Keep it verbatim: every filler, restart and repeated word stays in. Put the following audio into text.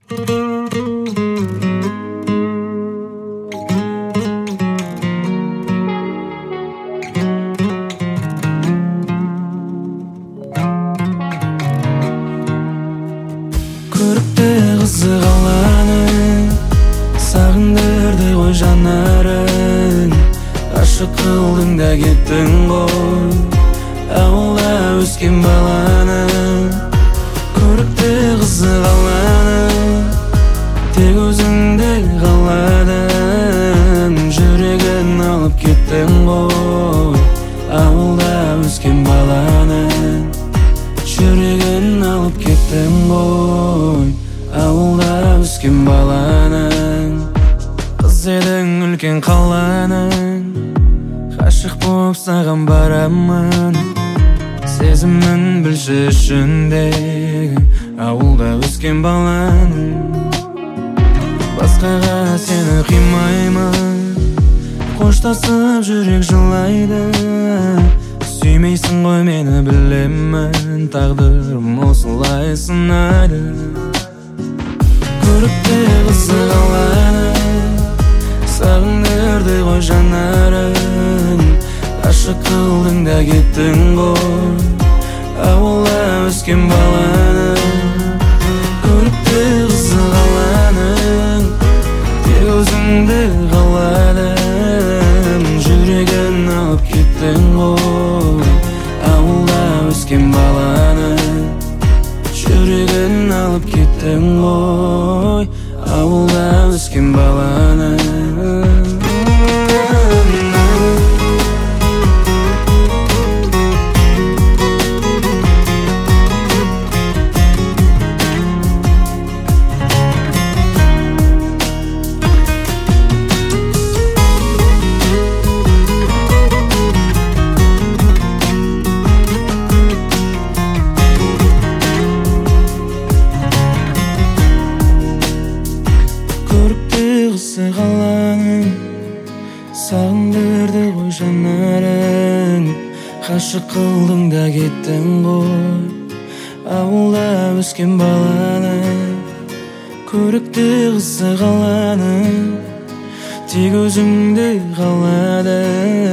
Көрікті қызық аланың, сағындырды ғой жанарын. Ғашық қылдың да кеттің ғой, ауылда өскен баланы. Көрікті қызық аланың, тек өзіңді қаладым. Жүрегін алып кеттің ғой, ауылда өскен баланы. Жүрегін алып кеттің ғой, ауылда өскен баланың. Қыз едің үлкен қаланың, ғашық болып саған барамын. Сезімін білші ішіндегі, ауылда өскен баланың. Басқаға сені қимаймын, қоштасып жүрек жылайды. Сүймейсің ғой мені білемін, тағдырым осылай сынайды. Көрікті қызық аланың, сағындырды ғой жанарын. Ғашық қылдың да кеттің ғой, ауылда өскен баланы. Көрікті қызық аланың, тек өзіңді қаладым. Жүрегін алып кеттің ғой, ауылда өскен баланы. Жүрегін алып кеттің ғой, ауылда өскен баланы. Қызық аланың, сағындырды ғой жанарын. Ғашық қылдың да кеттің ғой, ауылда өскен баланы. Көрікті қызық аланың, тек өзіңді қаладым.